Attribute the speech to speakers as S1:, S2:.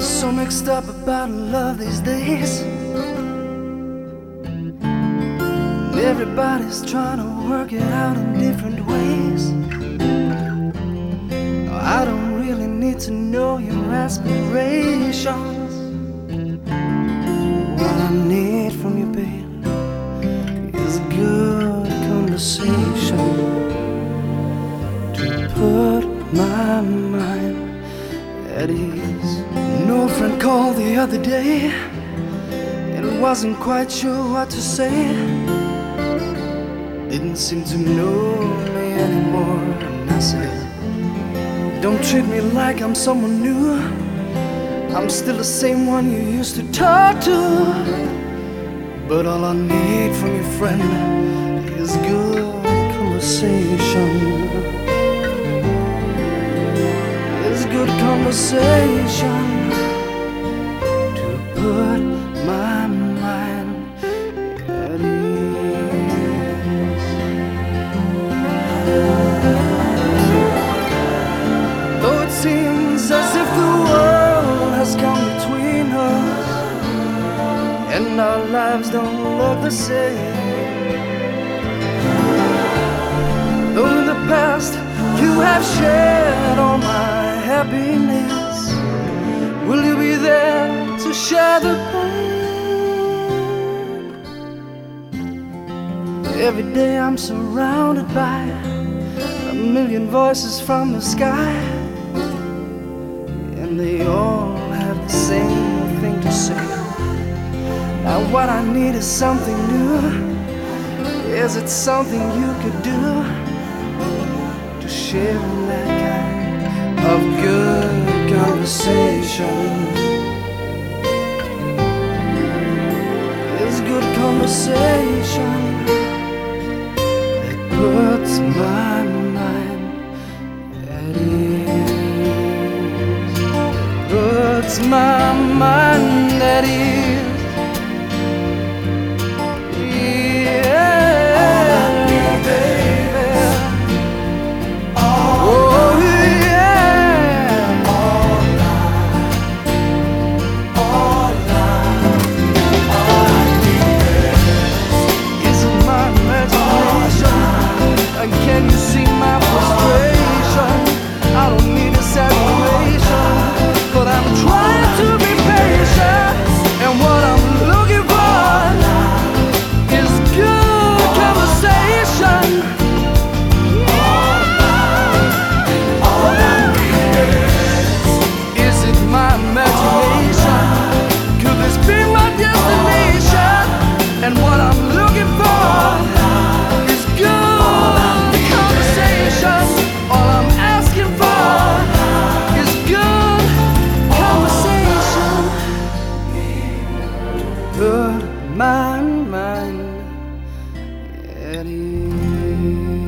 S1: So mixed up about love these days. Everybody's trying to work it out in different ways. I don't really need to know your aspirations. What I need from you, babe, is good conversation to put my mind at ease. An old friend called the other day and wasn't quite sure what to say. Didn't seem to know me anymore. And I said, don't treat me like I'm someone new. I'm still the same one you used to talk to. But all I need from your friend is good conversation. Is good conversation to put my mind at ease. Though it seems as if the world has come between us and our lives don't look the same. Though in the past you have shared all my happiness, will you be there to share the pain? Every day I'm surrounded by a million voices from the sky, and they all have the same thing to say. Now what I need is something new. Is it something you could do to share that kind of good conversation? It's good conversation that puts my mind at ease. Puts my mind at ease. Can you see my frustration? I don't need a separation, but I'm trying to be patient. And what I'm looking for is good conversation. Is it my imagination? Could this be my destination? And what I'm looking for is good. All I'm asking for is good conversation. Put my mind at ease.